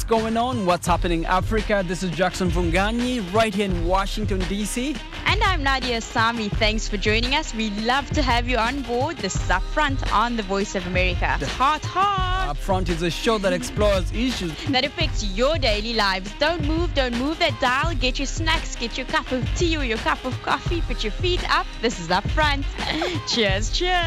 what's going on, what's happening in Africa. This is Jackson Vunganyi right here in Washington, D.C. And I'm Nadia Sami. Thanks for joining us. We love to have you on board. This is Upfront on the Voice of America. Hot. Upfront is a show that explores issues that affects your daily lives. Don't move that dial. Get your snacks, get your cup of tea or your cup of coffee. Put your feet up. This is Upfront. Cheers.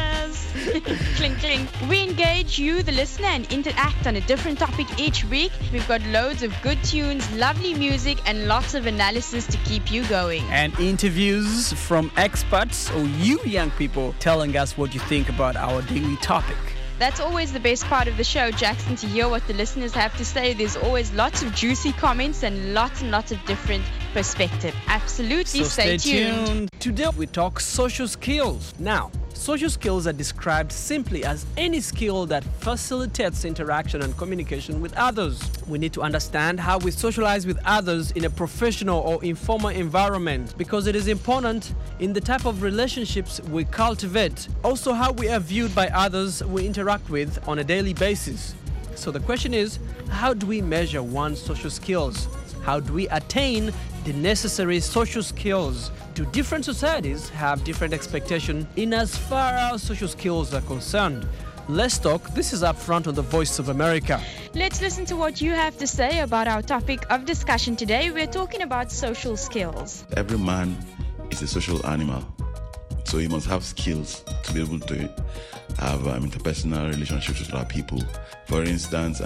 Clink, clink. We engage you, the listener, and interact on a different topic each week. We've got loads of good tunes, lovely music, and lots of analysis to keep you going. And interviews from experts or you young people telling us what you think about our daily topic. That's always the best part of the show, Jackson, to hear what the listeners have to say. There's always lots of juicy comments and lots of different perspectives. Absolutely, so stay tuned. Today we talk social skills. Now, social skills are described simply as any skill that facilitates interaction and communication with others. We need to understand how we socialize with others in a professional or informal environment because it is important in the type of relationships we cultivate. Also, how we are viewed by others we interact with on a daily basis. So the question is, how do we measure one's social skills? How do we attain the necessary social skills? Do different societies have different expectations in as far as social skills are concerned? Let's talk. This is Upfront on the Voice of America. Let's listen to what you have to say about our topic of discussion today. We're talking about social skills. Every man is a social animal, so he must have skills to be able to have interpersonal relationships with other people. For instance,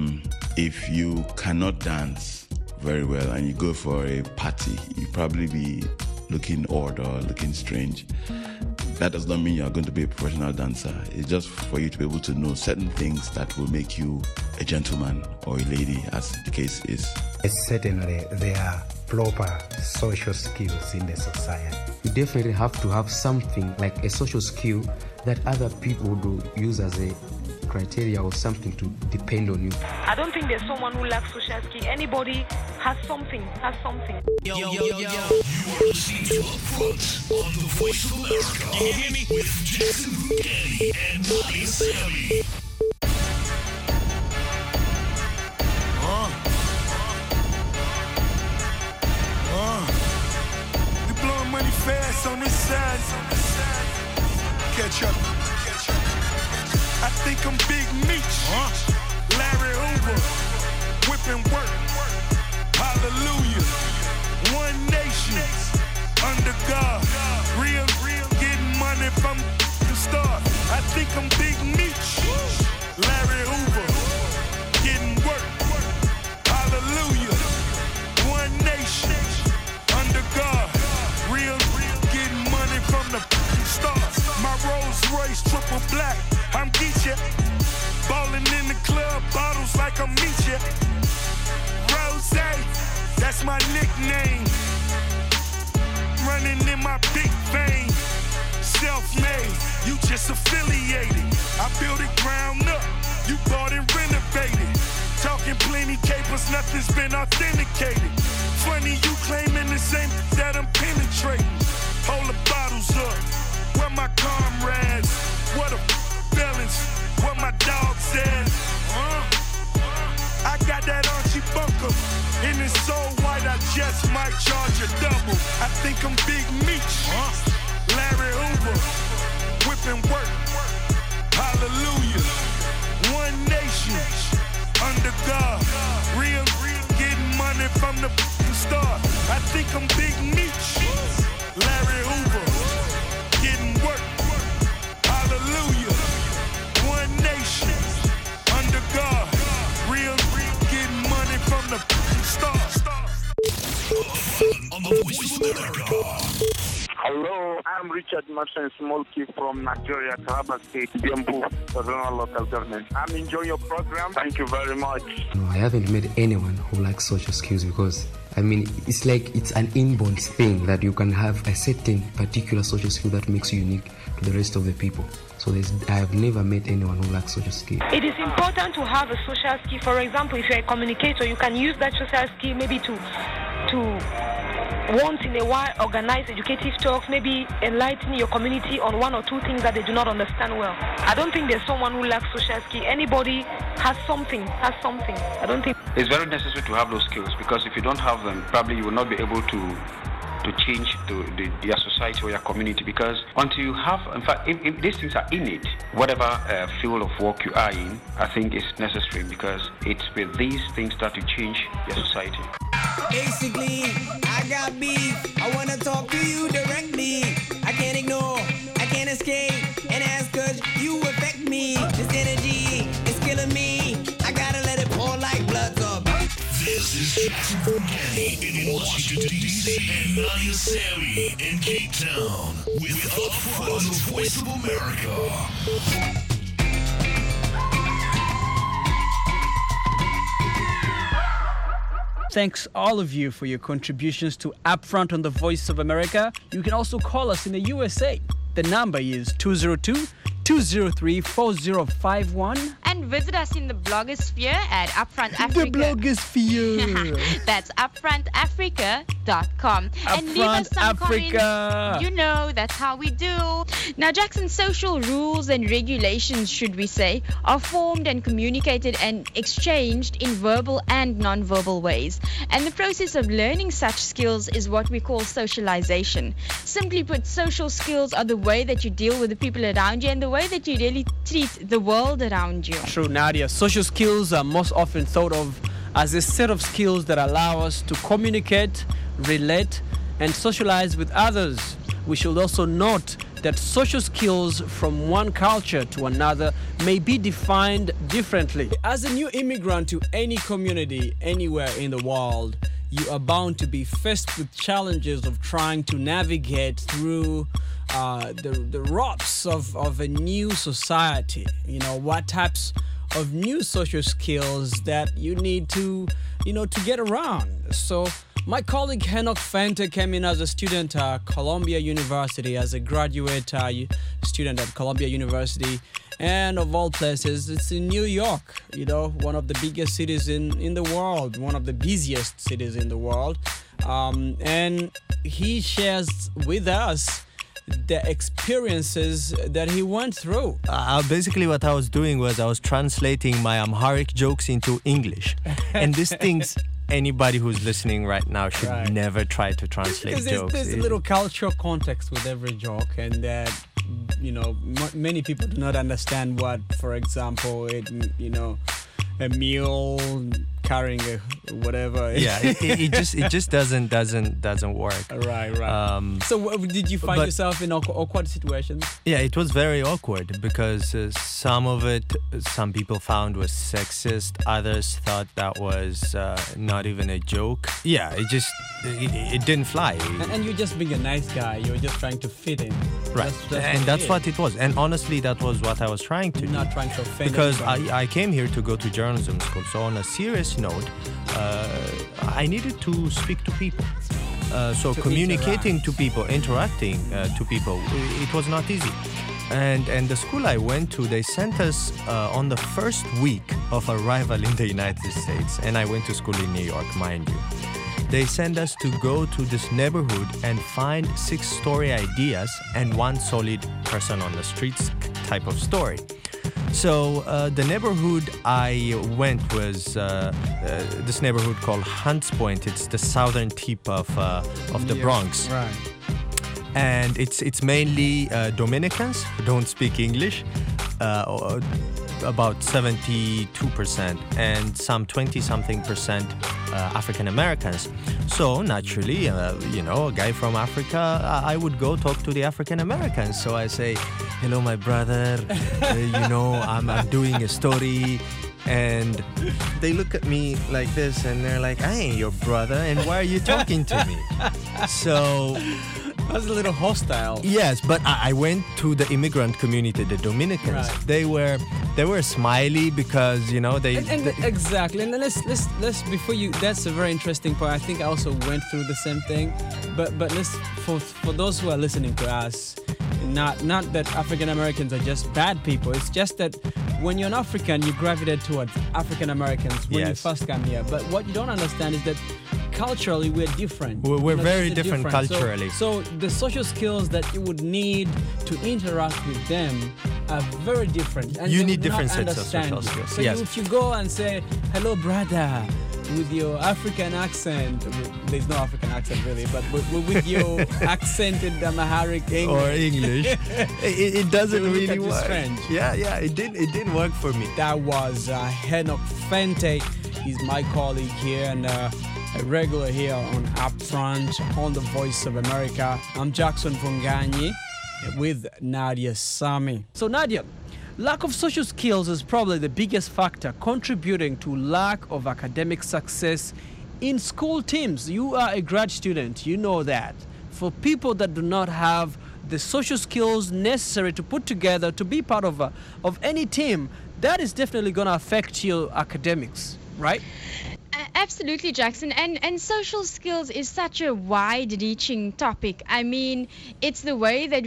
if you cannot dance very well and you go for a party, you probably be looking odd or looking strange. That does not mean you are going to be a professional dancer. It's just for you to be able to know certain things that will make you a gentleman or a lady, as the case is. Certainly, there are proper social skills in the society. You definitely have to have something like a social skill that other people do use as a criteria or something to depend on you. I don't think there's someone who lacks social skill. Anybody has something. Yo. You are listening to Upfront on the Voice of America. Can you hear me? With Jackson Vunganyi and Nadia Sami. You blowing money fast on this side. Catch up. I think I'm Big Meech, Larry Hoover, whipping work, hallelujah, one nation, under God, real, getting money from the start. I think I'm Big Meech, Larry Hoover, getting work, hallelujah, one nation, under God, real, getting money from the start. My Rolls Royce triple black. I'm Geechee, ballin' in the club, bottles like I'm Meechee. Rose, that's my nickname. Running in my big vein. Self-made, you just affiliated. I built it ground up, you bought and renovated. Talking plenty capers, nothing's been authenticated. Funny you claiming the same that I'm penetrating. Hold the bottles up, where my comrades? What a balance, what my dog said. I got that Archie Bunker, and it's so white I just might charge a double. I think I'm Big Meech, Larry Hoover, whipping work, hallelujah. One nation, under God, real, getting money from the start. I think I'm Big Meech, Larry Hoover, getting work. Hallelujah, one nation, under God, real, getting money from the start. On the Voice of America. Hello, I'm Richard Martin Smolky from Nigeria, Taraba State, Biambu, Regional Local Government. I'm enjoying your program. Thank you very much. No, I haven't met anyone who likes social skills because, it's like it's an inborn thing that you can have a certain particular social skill that makes you unique to the rest of the people. So I have never met anyone who lacks social skill. It is important to have a social skill. For example, if you're a communicator, you can use that social skill maybe to once in a while organize educative talks, maybe enlighten your community on one or two things that they do not understand well. I don't think there's someone who lacks social skill. Anybody has something. I don't think it's very necessary to have those skills, because if you don't have them, probably you will not be able to change your society or your community, because until you have, in fact, if these things are innate, whatever field of work you are in, I think it's necessary, because it's with these things that you change your society. Basically, I got beef. I wanna talk to you directly. I can't ignore, I can't escape, and ask cause you affect me. This energy is killing me. I gotta let it pour like blood up. This is Jackson Fugani in Washington, D.C. and Nadia Sammy in Cape Town with Upfront on the Voice of America. Thanks all of you for your contributions to Upfront on the Voice of America. You can also call us in the USA. The number is 202-203-4051. And visit us in the blogosphere at Upfront Africa. The blogosphere. That's upfrontafrica.com. And leave us some Africa. comments. You know, that's how we do. Now, Jackson, social rules and regulations, should we say, are formed and communicated and exchanged in verbal and non-verbal ways. And the process of learning such skills is what we call socialization. Simply put, social skills are the way that you deal with the people around you and the way that you really treat the world around you. True, Nadia. Social skills are most often thought of as a set of skills that allow us to communicate, relate, and socialize with others. We should also note that social skills from one culture to another may be defined differently. As a new immigrant to any community anywhere in the world, you are bound to be faced with challenges of trying to navigate through the ropes of a new society. You know, what types of new social skills that you need to get around. So my colleague Henok Fente came in as a student at Columbia University, as a graduate student at Columbia University. And of all places, it's in New York, one of the biggest cities in the world, one of the busiest cities in the world. And he shares with us the experiences that he went through. Basically what I was doing was I was translating my Amharic jokes into English. And these things, anybody who's listening right now should never try to translate jokes. There's a little cultural context with every joke, and that many people do not understand what, for example, a mule carrying a whatever. Yeah, it just doesn't work. Right. So did you find yourself in awkward situations? Yeah, it was very awkward because some people found was sexist. Others thought that was not even a joke. Yeah, it didn't fly. And you're just being a nice guy. You're just trying to fit in. Right, that's what it was. And honestly, that was what I was trying to do. Not trying to offend because anybody. I came here to go to journalism school. So on a serious note, I needed to speak to people. So communicating to people, interacting to people, it was not easy. And the school I went to, they sent us on the first week of arrival in the United States. And I went to school in New York, mind you. They sent us to go to this neighborhood and find 6-story ideas and one solid person on the streets type of story. So the neighborhood I went was this neighborhood called Hunts Point. It's the southern tip of the Bronx. Right. And it's mainly Dominicans who don't speak English, about 72%, and some 20-something% African Americans. So naturally, a guy from Africa, I would go talk to the African Americans. So I say, "Hello, my brother. I'm doing a story." And they look at me like this, and they're like, "I ain't your brother, and why are you talking to me?" So that's a little hostile. Yes, but I went to the immigrant community, the Dominicans. Right. They were smiley because they exactly. And let's before you. That's a very interesting point. I think I also went through the same thing. But let's for those who are listening to us, not that African Americans are just bad people. It's just that when you're an African, you gravitate towards African Americans when you first come here. But what you don't understand is that culturally we're different. We're very This is different culturally. So the social skills that you would need to interact with them are very different. And You they need would not different sets of understand social you. skills, So yes. if you go and say, hello, brother, with your African accent, there's no African accent really, but with your accented Amharic English. Or English, it doesn't They will look really at you work. strange. Yeah, it didn't work for me. That was Henok Fente. He's my colleague here and a regular here on Upfront on the Voice of America. I'm Jackson Funganyi with Nadia Sami. So Nadia, lack of social skills is probably the biggest factor contributing to lack of academic success in school teams. You are a grad student, you know that. For people that do not have the social skills necessary to put together to be part of any team, that is definitely going to affect your academics, right? Absolutely, Jackson. And social skills is such a wide-reaching topic. I mean, it's the way that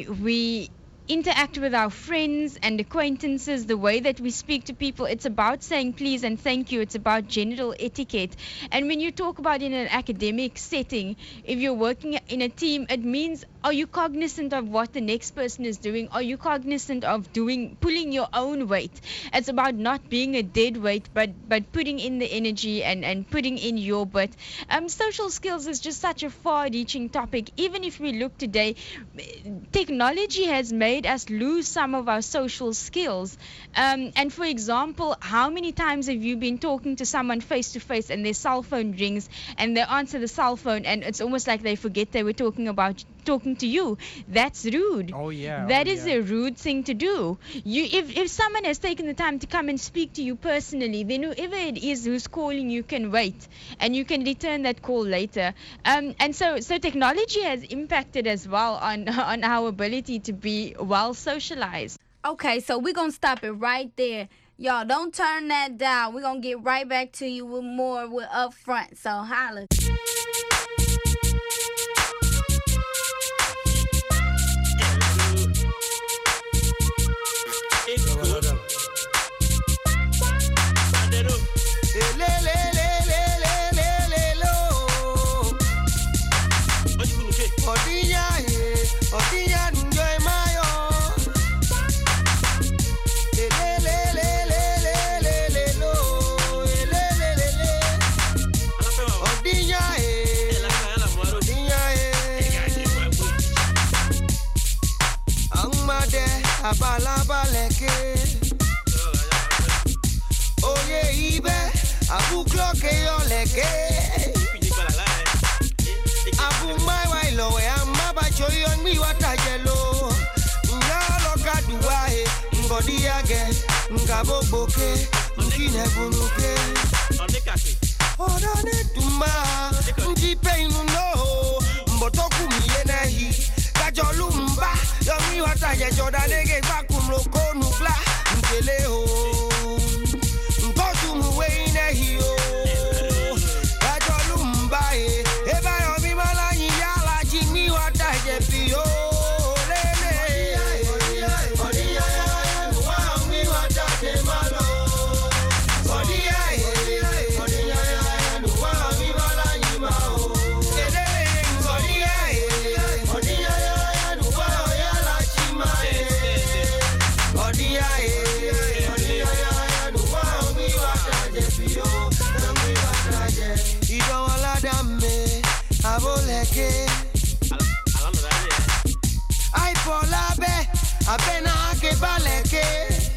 we interact with our friends and acquaintances, the way that we speak to people. It's about saying please and thank you. It's about general etiquette. And when you talk about in an academic setting, if you're working in a team, it means, are you cognizant of what the next person is doing? Are you cognizant of pulling your own weight? It's about not being a dead weight, but putting in the energy and putting in your bit. Social skills is just such a far-reaching topic. Even if we look today, technology has made us lose some of our social skills. And for example, how many times have you been talking to someone face to face and their cell phone rings and they answer the cell phone and it's almost like they forget they were talking to you? That's rude. Oh yeah. That is a rude thing to do. If someone has taken the time to come and speak to you personally, then whoever it is who's calling you can wait and you can return that call later. And so technology has impacted as well on our ability to be well socialized. Okay, so we're going to stop it right there. Y'all, don't turn that down. We're going to get right back to you with more with Upfront. So holla. Abalabaleke Oye ibe Abu clock yoleke Abu my wailo we amaba choyon mi watajelo Ngalo kadua ngodi age ngaboboke ngine bunuke Odane tuma njipe inuno mbotoku miyenehi Kajolumba yomi wataje jodanege bakumlo konukla mkeleho Nkotu muweine hiyo Kajolumba eba yomi malanyi yala jimi wataje piyo Lele Odiya ya nuwa yomi wataje malo Odiya ya nuwa yomi malanyi mao Aboleke Ai polabe Apena ke baleke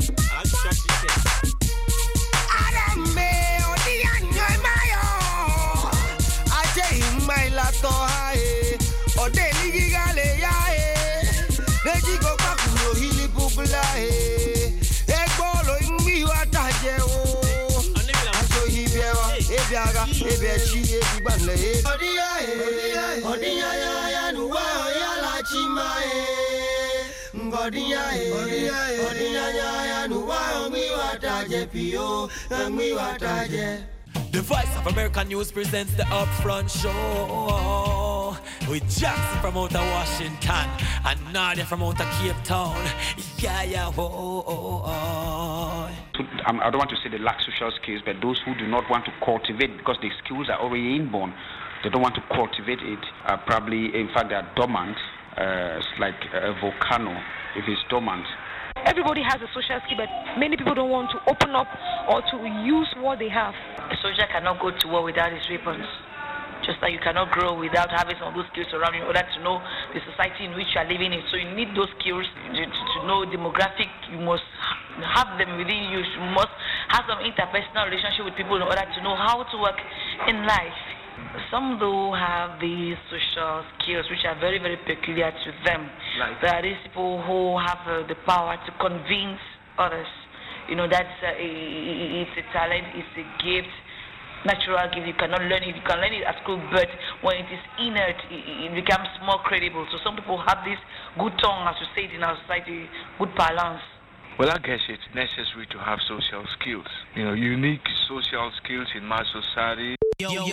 Adame Odia nyoy mayo Aje imai la tohae Ode ligi gale yae Neji go pakulo hili bubla Egbolo ingi wataje o Ajo hibiewa Ebiaga Ebiechi Ebibanle Odiya ya nuwa ya la chimae Ngodiya ya nuwa mi wataje piyo mi wataje. The Voice of America News presents the Upfront Show. With Jackson from out of Washington and Nadia from out of Cape Town. Yeah, I don't want to say they lack social skills, but those who do not want to cultivate, because the skills are already inborn, they don't want to cultivate it, probably, in fact, they are dormant. It's like a volcano, if it's dormant. Everybody has a social skill, but many people don't want to open up or to use what they have. A soldier cannot go to war without his weapons. Just like you cannot grow without having some of those skills around you in order to know the society in which you are living in. So you need those skills to know demographic. You must have them within you. You must have some interpersonal relationship with people in order to know how to work in life. Some do have these social skills which are very, very peculiar to them. Like? There are these people who have the power to convince others. You know, that's it's a talent, it's a gift. Natural gift, you cannot learn it. You can learn it at school, but when it is inert, it becomes more credible. So some people have this good tongue, as we say it in our society, good balance. Well, I guess it's necessary to have social skills. You know, unique social skills in my society. Yo. You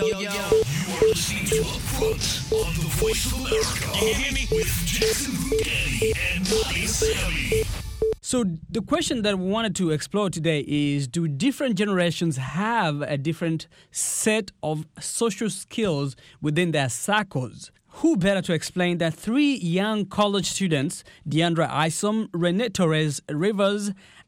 are listening to Up Front on the Voice of America. You hear me? With Jackson Danny and Nadia Sammy. So the question that we wanted to explore today is, do different generations have a different set of social skills within their circles? Who better to explain that three young college students, Deandra Isom, Renee Torres Rivers,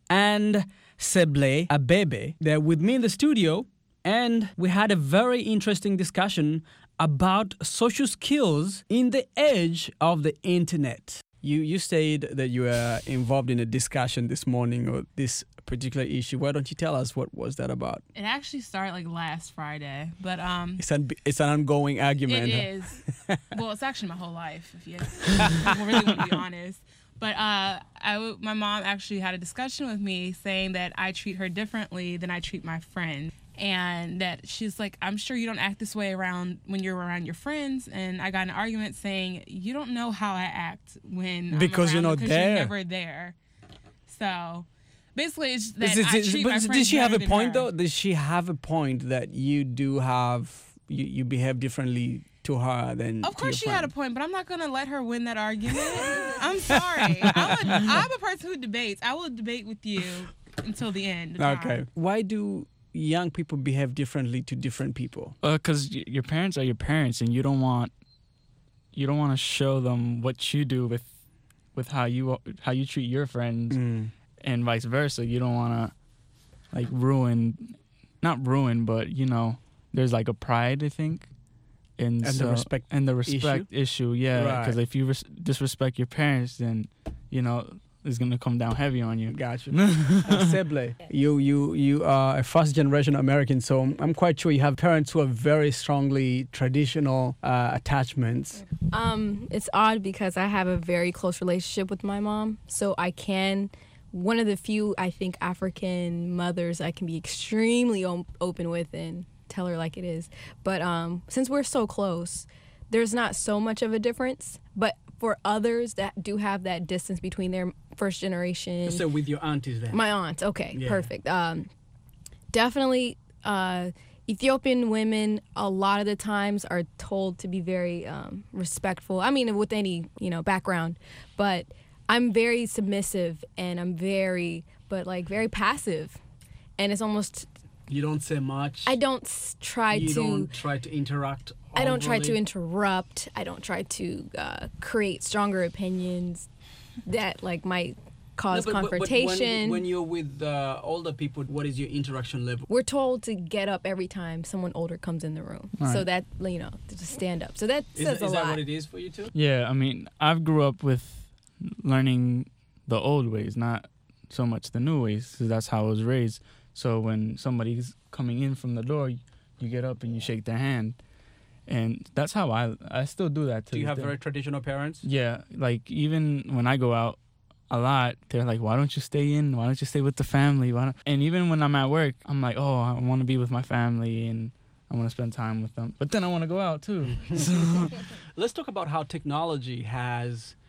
and Seble Abebe, they're with me in the studio, and we had a very interesting discussion about social skills in the age of the internet. You said that you were involved in a discussion this morning on this particular issue. Why don't you tell us what was that about? It actually started like last Friday, but it's an ongoing argument. It is. Well, it's actually my whole life, if you really want to be honest. But my mom actually had a discussion with me saying that I treat her differently than I treat my friend. And that she's like, I'm sure you don't act this way around when you're around your friends. And I got in an argument saying, you don't know how I act when because I'm around you're not there. You're never there. So basically, it's that I treat my friends did she have a better point than her. though? Did she have a point that you do have you behave differently to her than? Of course, to she your had a friend? point, but I'm not gonna let her win that argument. I'm sorry. I'm a person who debates. I will debate with you until the end. Okay. Why do young people behave differently to different people? Because your parents are your parents, and you don't want to show them what you do with how you treat your friends, and vice versa. You don't want to like not ruin, but you know, there's like a pride, I think, and the respect issue. Yeah, because Right. if you disrespect your parents, then you know it's gonna come down heavy on you. Gotcha. Seble, you are a first-generation American, so I'm quite sure you have parents who are very strongly traditional attachments. It's odd because I have a very close relationship with my mom, so I can. One of the few, I think, African mothers I can be extremely open with and tell her like it is. But since we're so close, there's not so much of a difference. But for others that do have that distance between their first generation. So with your aunties then? My aunts, okay, Yeah. perfect. Definitely Ethiopian women a lot of the times are told to be very respectful. I mean, with any, background. But I'm very submissive and I'm very passive. And it's almost... You don't say much. I don't try to... You don't try to interact. I don't try to overly? interrupt. I don't try to create stronger opinions that might cause No, but confrontation. when you're with older people, what is your interaction level? We're told to get up every time someone older comes in the room. Right. So that, to just stand up. So that says a lot. Is that what it is for you too? Yeah, I mean, I've grew up with learning the old ways, not so much the new ways, because that's how I was raised. So when somebody's coming in from the door, you get up and you shake their hand. And that's how I still do that. Do you have very traditional parents? Yeah, like even when I go out a lot, they're like, why don't you stay in? Why don't you stay with the family? And even when I'm at work, I'm like, oh, I want to be with my family and I want to spend time with them. But then I want to go out too. Let's talk about how technology has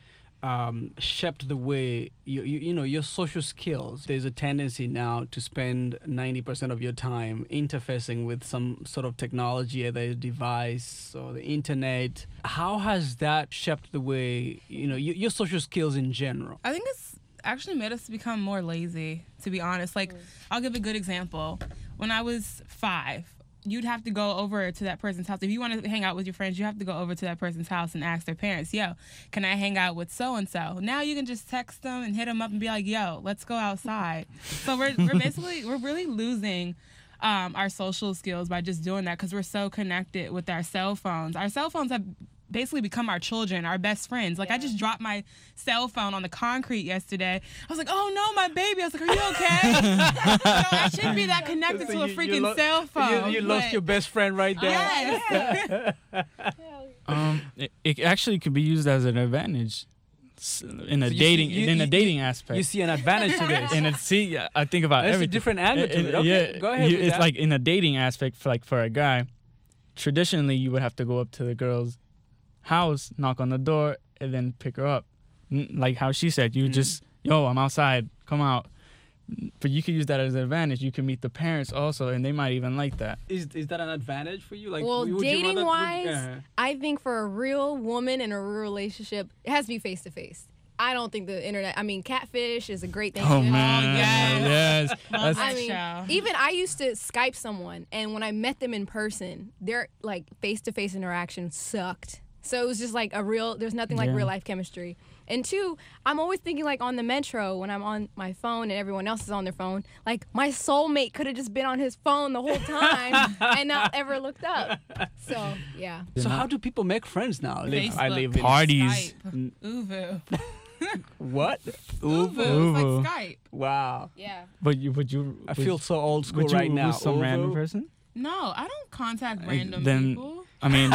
shaped the way you know your social skills? There's a tendency now to spend 90% of your time interfacing with some sort of technology, either a device or the internet. How has that shaped the way your social skills in general? I think it's actually made us become more lazy, to be honest. Like, I'll give a good example. When I was 5, you'd have to go over to that person's house. If you want to hang out with your friends, you have to go over to that person's house and ask their parents, yo, can I hang out with so-and-so? Now you can just text them and hit them up and be like, yo, let's go outside. So we're really losing our social skills by just doing that because we're so connected with our cell phones. Our cell phones have basically become our children, our best friends. Like, I just dropped my cell phone on the concrete yesterday. I was like, oh no, my baby. I was like, are you okay? I shouldn't be that connected to a freaking cell phone. You lost your best friend right there. Yes. It actually could be used as an advantage in a dating aspect. You see an advantage to this. And I think about There's everything. a different angle to it. Okay, yeah, go ahead. with it's that. like in a dating aspect, for a guy, traditionally you would have to go up to the girl's house, knock on the door, and then pick her up. Like how she said, you just, yo, I'm outside, come out. But you could use that as an advantage. You can meet the parents also, and they might even like that. Is that an advantage for you? Like, well, would you rather- dating-wise, I think for a real woman in a real relationship, it has to be face-to-face. I don't think the internet, catfish is a great thing. Oh, man. Yes. Even I used to Skype someone, and when I met them in person, their like face-to-face interaction sucked. So it was just like there's nothing like real life chemistry. And 2, I'm always thinking like on the metro when I'm on my phone and everyone else is on their phone, like my soulmate could have just been on his phone the whole time and not ever looked up. So, yeah. So how do people make friends now? Facebook, I live in parties. Skype, Uvu. What? Uvu. It's like Skype. Wow. Yeah. But you I feel so old school would you right now. With some Uvu? random person? No, I don't contact random then, people. I mean,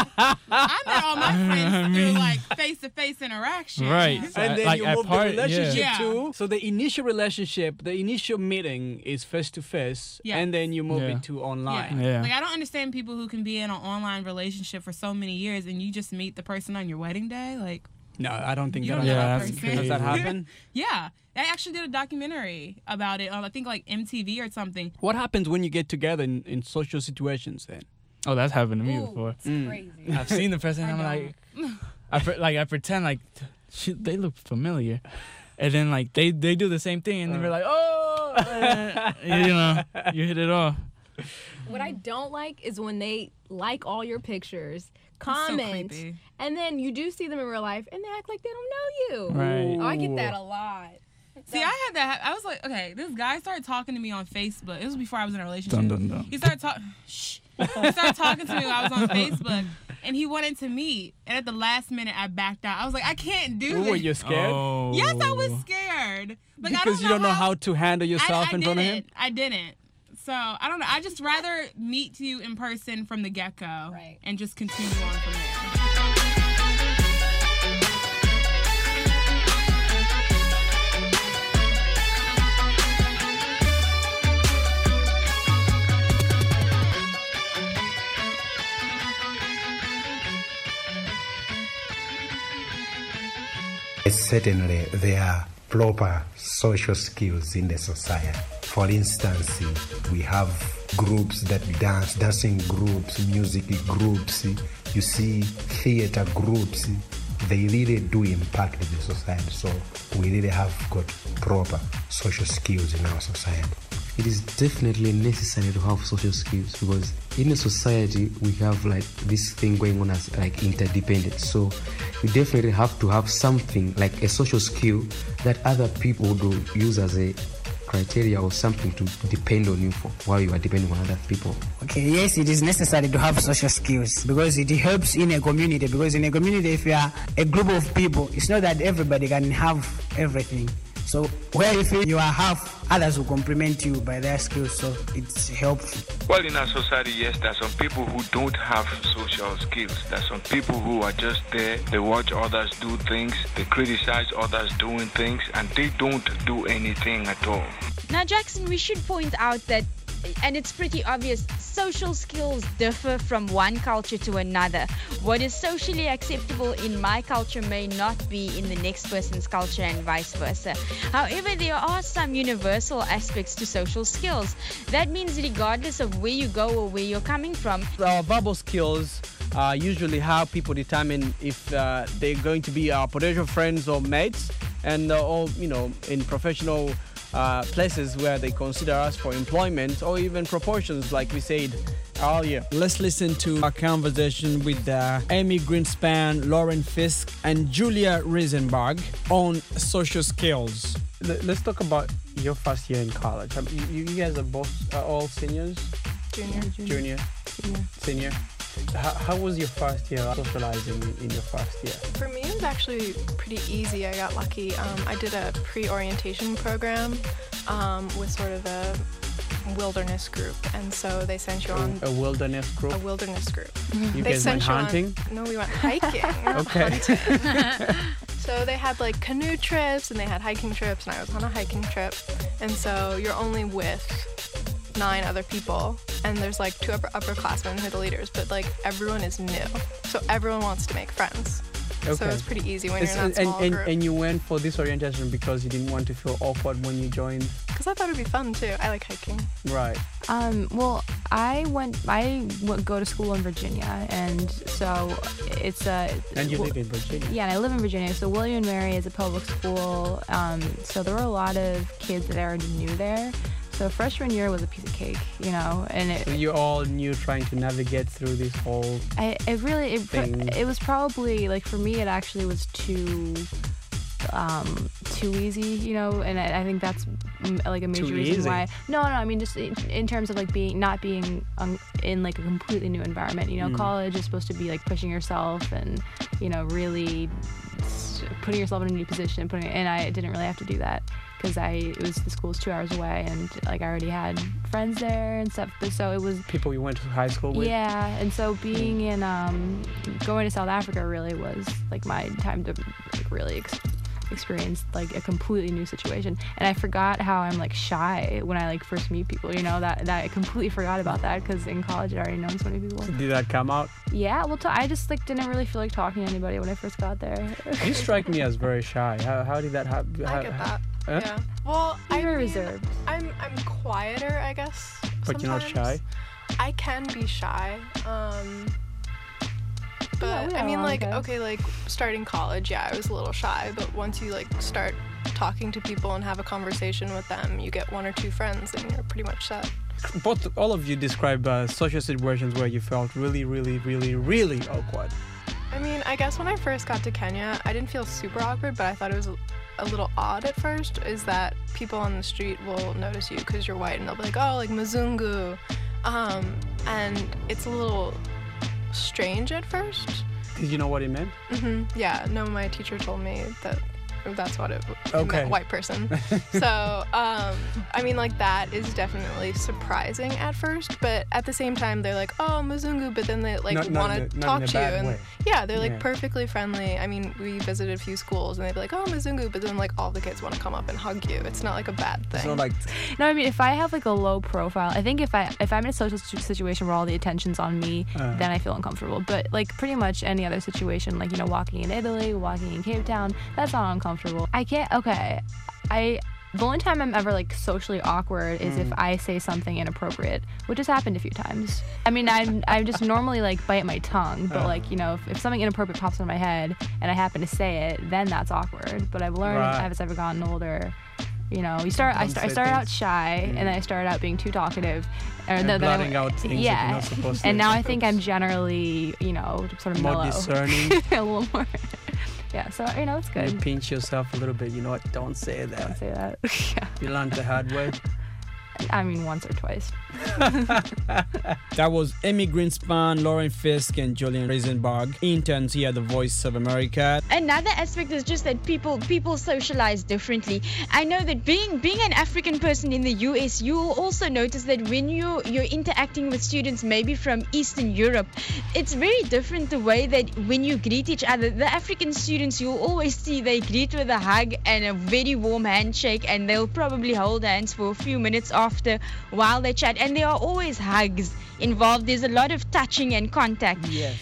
I met all my friends through like face-to-face interaction. Right. And then like you at move part- the relationship yeah. too. So the initial relationship, the initial meeting is face-to-face, Yeah. and then you move Yeah. it to online. Yeah. Like, I don't understand people who can be in an online relationship for so many years and you just meet the person on your wedding day. Like, No, I don't think you that don't know that that's person. crazy. Does that happen? Yeah. I actually did a documentary about it on, I think, like MTV or something. What happens when you get together in social situations then? Oh, that's happened to me Ooh, before. it's crazy. I've seen the person, and I'm like, I pretend like they look familiar, and then like they do the same thing, and then they're like, oh, you hit it off. What I don't like is when they like all your pictures, That's so comment, creepy. and then you do see them in real life and they act like they don't know you. Right. Oh, I get that a lot. See, I had that. I was like, okay, this guy started talking to me on Facebook. It was before I was in a relationship. Dun, dun, dun. He started talking. He started talking to me when I was on Facebook, and he wanted to meet. And at the last minute, I backed out. I was like, I can't do this. Were you scared? Oh. Yes, I was scared. Like, Because you don't know how to handle yourself in front of him? I didn't. So, I don't know. I just rather meet you in person from the get-go and just continue on from there. Certainly, there are proper social skills in the society. For instance, we have groups that dance, dancing groups, music groups, you see theater groups. They really do impact the society. So we really have got proper social skills in our society. It is definitely necessary to have social skills because in a society we have like this thing going on as like interdependence. So you definitely have to have something like a social skill that other people do use as a criteria or something to depend on you for while you are depending on other people. Okay, yes, it is necessary to have social skills because it helps in a community. Because in a community, if you are a group of people, it's not that everybody can have everything. So where if you are half, others will complement you by their skills, so it's helpful. Well, in our society, yes, there are some people who don't have social skills. There are some people who are just there, they watch others do things, they criticize others doing things, and they don't do anything at all. Now, Jackson, we should point out that and it's pretty obvious, social skills differ from one culture to another. What is socially acceptable in my culture may not be in the next person's culture and vice versa. However, there are some universal aspects to social skills. That means regardless of where you go or where you're coming from. Our verbal skills are usually how people determine if they're going to be our potential friends or mates, and or in professional places where they consider us for employment or even promotions, like we said earlier. Let's listen to our conversation with Amy Greenspan, Lauren Fisk, and Julia Reisenberg on social skills. Let's talk about your first year in college. You guys are both all seniors? Junior. Senior. How was your first year socializing in your first year? For me, it was actually pretty easy. I got lucky. I did a pre-orientation program with sort of a wilderness group, and so they sent you on a wilderness group. A wilderness group. You guys went hunting? No, we went hiking. Okay. Hunting. So they had like canoe trips and they had hiking trips, and I was on a hiking trip, and so you're only with 9 other people, and there's like 2 upperclassmen who are the leaders, but like everyone is new, so everyone wants to make friends. Okay. So it's pretty easy when you're in that small group. And you went for this orientation because you didn't want to feel awkward when you joined? Because I thought it'd be fun too. I like hiking. Right. Well, I go to school in Virginia, and so it's a. And you live in Virginia. Yeah, and I live in Virginia. So William and Mary is a public school. So there were a lot of kids that I already knew there. So freshman year was a piece of cake, and so you all knew trying to navigate through this whole it was probably, like, for me, it actually was too easy, and I think that's like a major reason why. No, I mean, just in terms of like not being in like a completely new environment. College is supposed to be like pushing yourself and really putting yourself in a new position, and I didn't really have to do that. Because the school was 2 hours away, and like I already had friends there and stuff. But so it was people you went to high school with. Yeah, and so being in going to South Africa really was like my time to like really experience like a completely new situation. And I forgot how I'm like shy when I like first meet people. That I completely forgot about that because in college I'd already known so many people. Did that come out? Yeah, well, I just like didn't really feel like talking to anybody when I first got there. You strike me as very shy. How did that happen? I get that. Huh? Yeah. Well, I'm very reserved. I'm quieter, I guess. But you're not shy? I can be shy. But yeah, I mean, like, okay, like starting college, yeah, I was a little shy. But once you like start talking to people and have a conversation with them, you get 1 or 2 friends, and you're pretty much set. All of you describe social situations where you felt really, really, really, really awkward. I mean, I guess when I first got to Kenya, I didn't feel super awkward, but I thought it was a little odd at first, is that people on the street will notice you because you're white, and they'll be like, oh, like Mzungu. And it's a little strange at first. Did you know what it meant? Yeah, no, my teacher told me that's what it meant, white person. So, I mean, like, that is definitely surprising at first, but at the same time, they're like, oh, Mzungu, but then they, like, want to talk to you. And yeah, they're, like, perfectly friendly. I mean, we visited a few schools, and they'd be like, oh, Mzungu, but then, like, all the kids want to come up and hug you. It's not, like, a bad thing. It's not like... No, I mean, if I have, like, a low profile, I think if I'm in a social situation where all the attention's on me, then I feel uncomfortable. But, like, pretty much any other situation, like, walking in Italy, walking in Cape Town, that's not uncomfortable. I can't, the only time I'm ever like socially awkward is if I say something inappropriate, which has happened a few times. I mean, I just normally like bite my tongue, but like, if something inappropriate pops in my head and I happen to say it, then that's awkward. But I've learned as I've gotten older, I started out shy, and then I started out being too talkative. And blotting out things that you're not supposed to. And now I think I'm generally, sort of more mellow. Discerning. A little more. Yeah, so, it's good. You pinch yourself a little bit, don't say that. Don't say that. Yeah. You learned the hard way? I mean, once or twice. That was Amy Greenspan, Lauren Fisk, and Julian Reisenberg, interns here at the Voice of America. Another aspect is just that people socialize differently. I know that being an African person in the US, you will also notice that when you're interacting with students maybe from Eastern Europe, it's very different the way that when you greet each other. The African students, you'll always see they greet with a hug and a very warm handshake, and they'll probably hold hands for a few minutes after while they chat. and there are always hugs involved. There's a lot of touching and contact. Yes.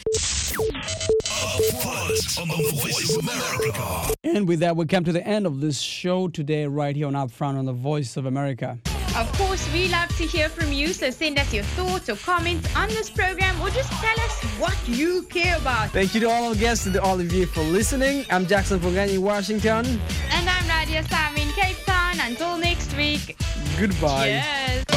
Upfront on the Voice of America. And with that, we come to the end of this show today, right here on Upfront on the Voice of America. Of course, we love to hear from you, so send us your thoughts or comments on this program, or just tell us what you care about. Thank you to all our guests and to all of you for listening. I'm Jackson Fungani in Washington. And I'm Nadia Sami in Cape Town. Until next week. Goodbye. Cheers.